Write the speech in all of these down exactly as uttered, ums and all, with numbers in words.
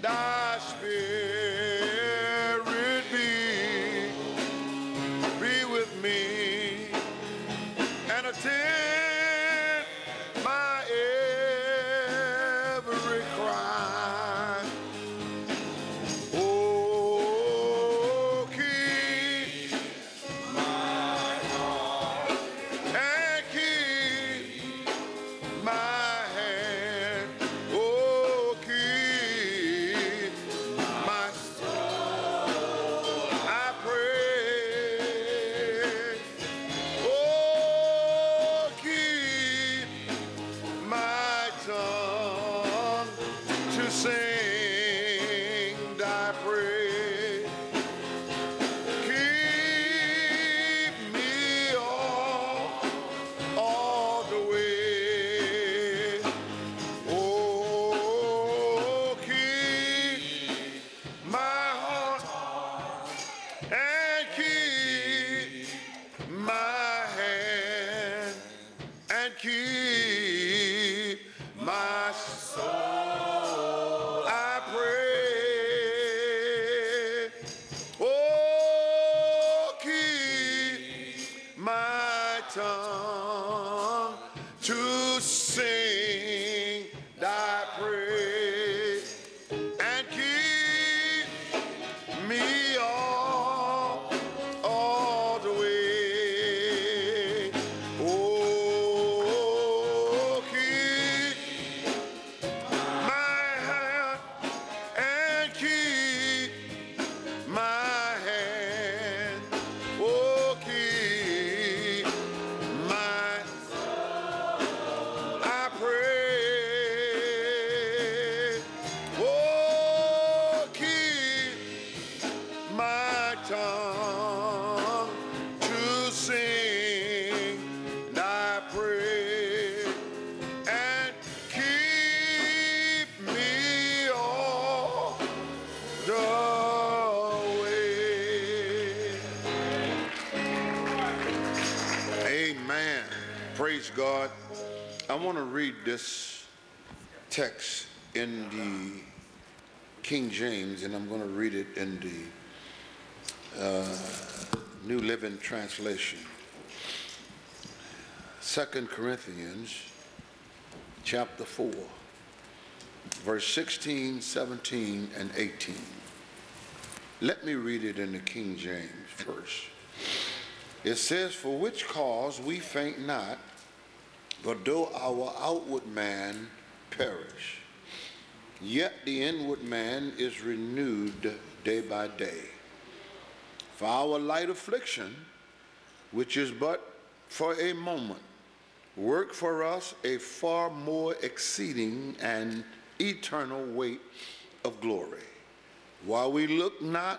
thy spirit be, be with me and attend my every cry. Oh, keep my heart and keep my hand. Oh, keep my soul, I pray. Oh, keep my tongue to sing thy praise. Keep me all, all the way. Oh, keep my heart and keep my hand and keep my soul, I pray. Oh, keep my tongue to sing thy praise and keep me all, all the way. Oh, keep my hand and keep my hand. Oh, keep my soul, I pray. Oh, keep my tongue to sing thy praise and keep me all the way. Amen. Praise God. I want to read this text in the King James, and I'm going to read it in the uh, New Living Translation. Second Corinthians chapter four, verse sixteen, seventeen, and eighteen. Let me read it in the King James first. It says, "For which cause we faint not, but though our outward man perish, yet the inward man is renewed day by day. For our light affliction, which is but for a moment, work for us a far more exceeding and eternal weight of glory, while we look not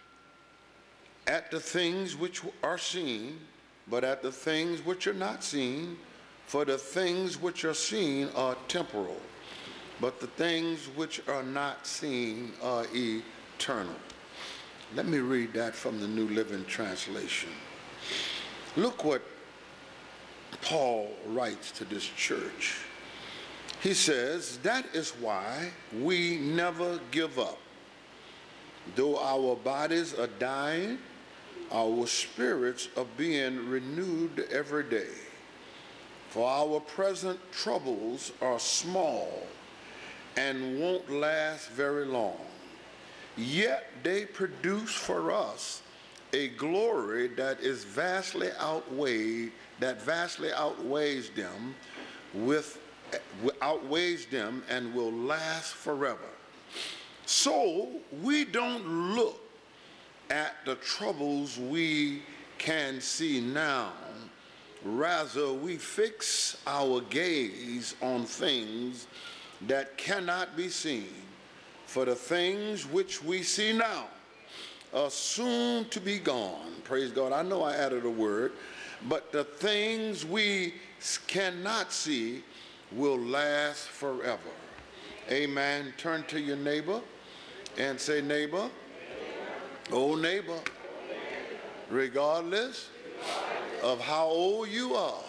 at the things which are seen, but at the things which are not seen. For the things which are seen are temporal, but the things which are not seen are eternal." Let me read that from the New Living Translation. Look what Paul writes to this church. He says, "That is why we never give up. Though our bodies are dying, our spirits are being renewed every day. For our present troubles are small and won't last very long. Yet they produce for us a glory that is vastly outweighed, that vastly outweighs them with outweighs them and will last forever. So we don't look at the troubles we can see now. Rather, we fix our gaze on things that cannot be seen. For the things which we see now are soon to be gone." Praise God. I know I added a word. "But the things we cannot see will last forever." Amen. Turn to your neighbor and say, "Neighbor, oh neighbor, regardless of how old you are,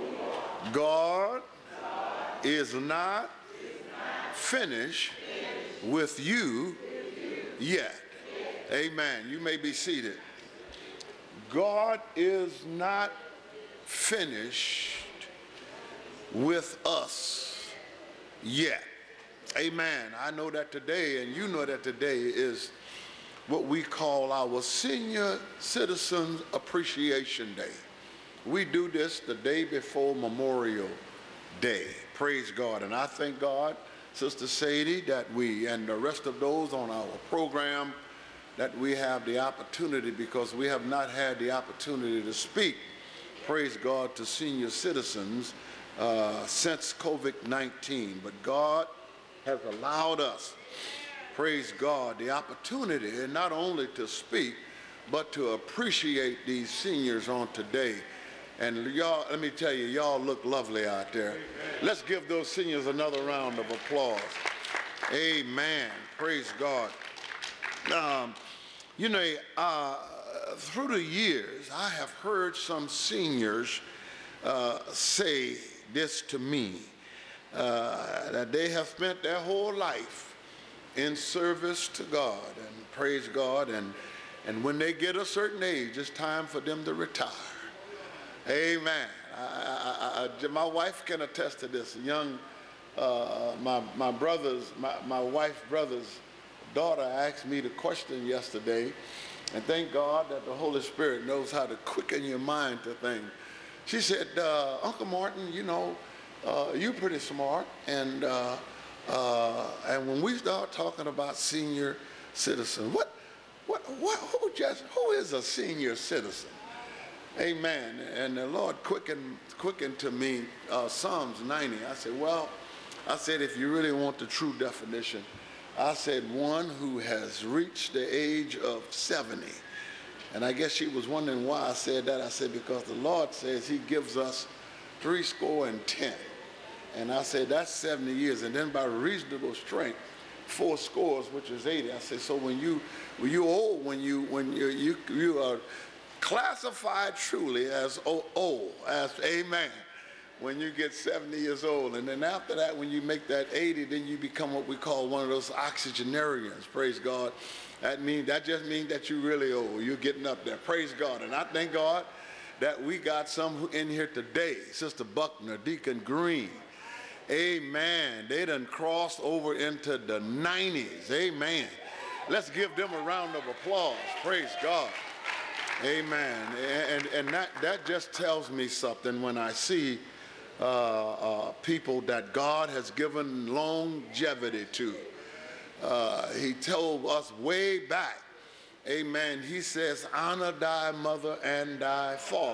God is not finished with you yet. Amen. You may be seated. God is not finished with us yet. Amen. I know that today, and you know that today is what we call our Senior Citizens Appreciation Day. We do this the day before Memorial Day. Praise God. And I thank God, Sister Sadie, that we and the rest of those on our program, that we have the opportunity, because we have not had the opportunity to speak, praise God, to senior citizens uh, since COVID nineteen. But God has allowed us, praise God, the opportunity not only to speak, but to appreciate these seniors on today. And y'all, let me tell you, y'all look lovely out there. Let's give those seniors another round of applause. Amen. Praise God. Um, you know, uh, through the years, I have heard some seniors uh, say this to me, uh, that they have spent their whole life in service to God, and praise God, and, and when they get a certain age, it's time for them to retire. Amen. I, I, I, my wife can attest to this. Young, uh, my, my brother's, my, my wife's brother's daughter asked me the question yesterday, and thank God that the Holy Spirit knows how to quicken your mind to things. She said, uh, Uncle Martin, you know, uh, you're pretty smart, and uh, uh, and when we start talking about senior citizens, what, what, what, who just, who is a senior citizen? Amen. And the Lord quickened, quickened to me uh, Psalms ninety. I said, well, I said, if you really want the true definition, I said, one who has reached the age of seventy. And I guess she was wondering why I said that. I said, because the Lord says he gives us three score and ten. And I said, that's seventy years. And then by reasonable strength, four scores, which is eighty. I said, so when you, when you're old, when you, when you, you, you are classified truly as old, as amen, when you get seventy years old. And then after that, when you make that eighty, then you become what we call one of those octogenarians, praise God. That means, that just means that you're really old. You're getting up there, praise God. And I thank God that we got some in here today. Sister Buckner, Deacon Green, amen. They done crossed over into the nineties, amen. Let's give them a round of applause, praise God. Amen. And, and that, that just tells me something when I see uh, uh, people that God has given longevity to. Uh, he told us way back, amen, he says, honor thy mother and thy father.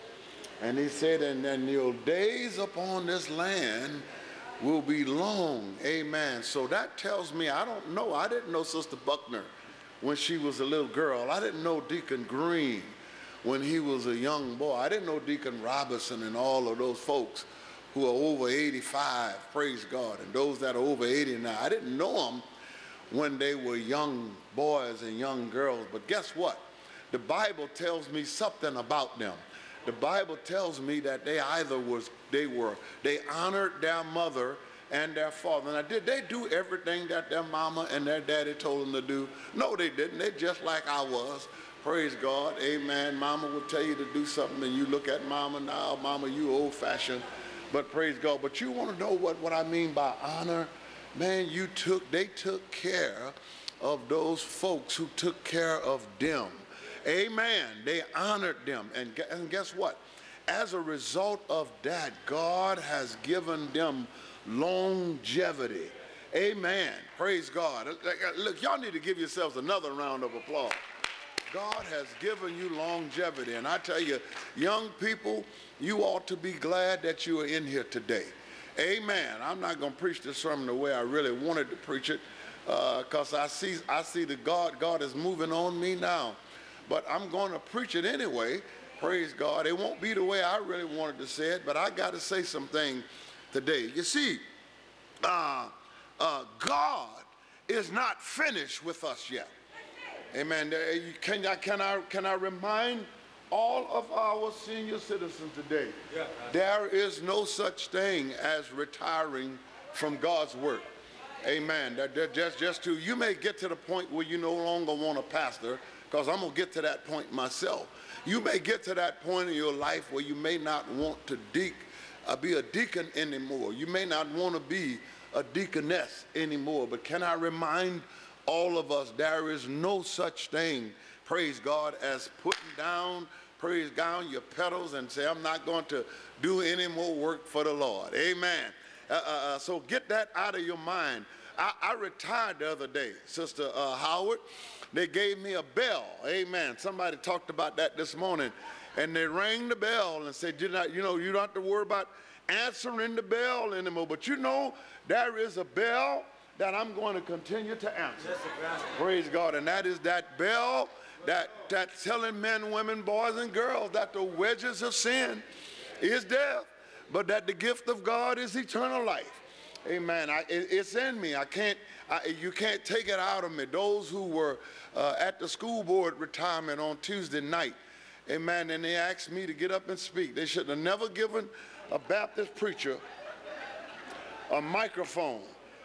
And he said, and then your days upon this land will be long, amen. So that tells me, I don't know, I didn't know Sister Buckner when she was a little girl. I didn't know Deacon Green when he was a young boy. I didn't know Deacon Robinson and all of those folks who are over eighty-five, praise God, and those that are over eighty now. I didn't know them when they were young boys and young girls. But guess what? The Bible tells me something about them. The Bible tells me that they either was, they were, they honored their mother and their father. Now, did they do everything that their mama and their daddy told them to do? No, they didn't. They just like I was. Praise God. Amen. Mama will tell you to do something, and you look at mama now. Mama, you old-fashioned. But praise God. But you want to know what, what I mean by honor? Man, you took, they took care of those folks who took care of them. Amen. They honored them. And, and guess what? As a result of that, God has given them longevity. Amen. Praise God. Look, y'all need to give yourselves another round of applause. God has given you longevity. And I tell you, young people, you ought to be glad that you are in here today. Amen. I'm not going to preach this sermon the way I really wanted to preach it, because uh, I see I see the God, God is moving on me now. But I'm going to preach it anyway. Praise God. It won't be the way I really wanted to say it, but I got to say something today. You see, uh, uh, God is not finished with us yet. Amen. Can I, can I, can I remind all of our senior citizens today, yeah, there is no such thing as retiring from God's work. Amen. That, that just, just to, you may get to the point where you no longer want a pastor, because I'm going to get to that point myself. You may get to that point in your life where you may not want to de- uh, be a deacon anymore. You may not want to be a deaconess anymore. But can I remind all of us, there is no such thing, praise God, as putting down, praise God, your pedals and say, I'm not going to do any more work for the Lord. Amen. Uh, uh, uh, so get that out of your mind. I, I retired the other day, Sister uh, Howard. They gave me a bell. Amen. Somebody talked about that this morning. And they rang the bell and said, you not, you know, you don't have to worry about answering the bell anymore. But you know, there is a bell that I'm going to continue to answer. Yes, praise God. And that is that bell that, that's telling men, women, boys, and girls that the wages of sin is death, but that the gift of God is eternal life. Amen. I, it, it's in me. I can't. I, you can't take it out of me. Those who were uh, at the school board retirement on Tuesday night, amen, and they asked me to get up and speak. They should have never given a Baptist preacher a microphone.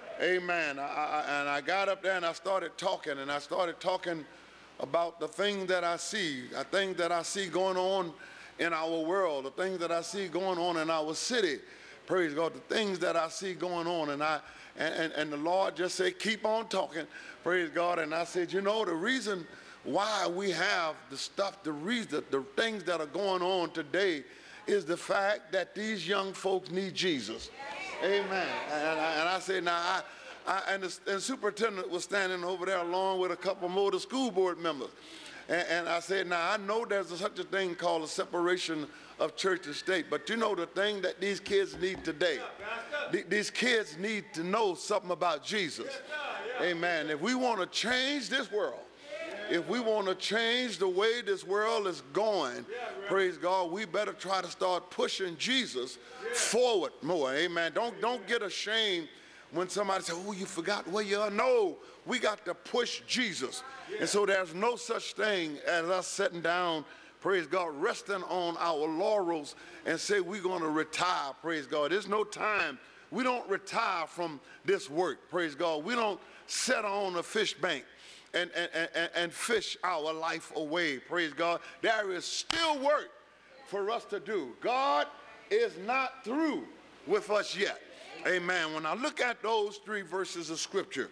Amen. I, I, and I got up there and I started talking, and I started talking about the things that I see, the things that I see going on in our world, the things that I see going on in our city. Praise God, the things that I see going on. And I and, and, and the Lord just said, keep on talking. Praise God. And I said, you know, the reason why we have the stuff, the reason, the things that are going on today is the fact that these young folks need Jesus. Amen. And I, and I said, now, I, I, and, the, and the superintendent was standing over there along with a couple more of the school board members. And, and I said, now, I know there's a, such a thing called a separation of church and state, but you know the thing that these kids need today, th- these kids need to know something about Jesus. Amen. If we want to change this world, if we want to change the way this world is going, praise God, we better try to start pushing Jesus forward more. Amen. Don't, don't get ashamed when somebody says, oh, you forgot where you are. No, we got to push Jesus. And so there's no such thing as us sitting down, praise God, resting on our laurels and say we're going to retire, praise God. There's no time. We don't retire from this work, praise God. We don't sit on a fish bank and, and, and, and fish our life away, praise God. There is still work for us to do. God is not through with us yet. Amen. When I look at those three verses of scripture,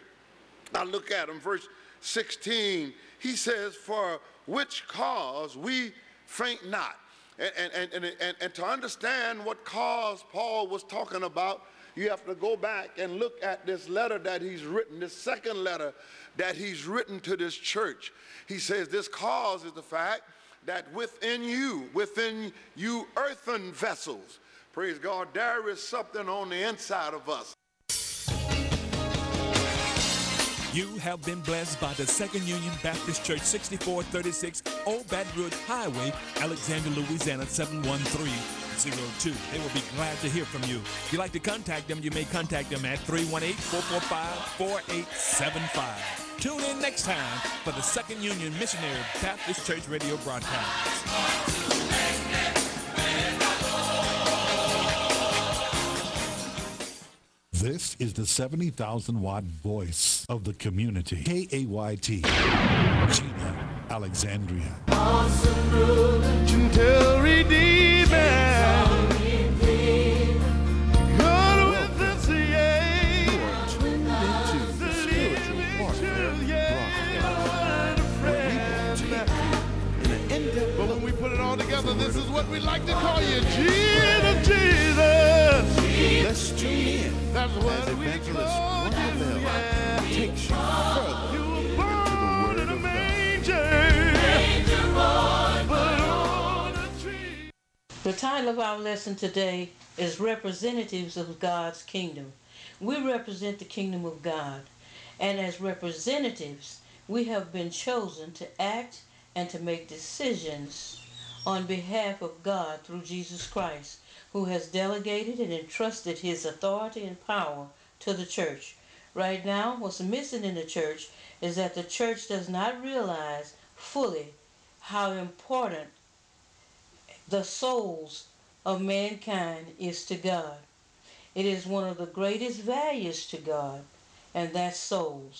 I look at them, verse sixteen, he says, for which cause we faint not. And, and, and, and, and to understand what cause Paul was talking about, you have to go back and look at this letter that he's written, this second letter that he's written to this church. He says this cause is the fact that within you, within you earthen vessels, praise God, there is something on the inside of us. You have been blessed by the Second Union Baptist Church, sixty-four thirty-six Old Baton Rouge Highway, Alexandria, Louisiana, seven one three zero two. They will be glad to hear from you. If you'd like to contact them, you may contact them at three one eight, four four five, four eight seven five. Tune in next time for the Second Union Missionary Baptist Church radio broadcast. This is the seventy thousand watt voice of the community. K A Y T, Gina, Alexandria. Awesome ruler, gentle redeemer. God with us, yeah. You are tuned into the Spiritual Warfare broadcast, where we will take you in an in-depth But when look we put it all into together, the this Word is of what God. we like to call you. Jesus, Jesus. Let's tune in That's as what we Evangelist call Ron you, Bell yeah. takes you further You were into the born Word in a of God. manger, but on a tree. The title of our lesson today is Representatives of God's Kingdom. We represent the kingdom of God, and as representatives, we have been chosen to act and to make decisions on behalf of God through Jesus Christ, who has delegated and entrusted his authority and power to the church. Right now, what's missing in the church is that the church does not realize fully how important the souls of mankind is to God. It is one of the greatest values to God, and that's souls.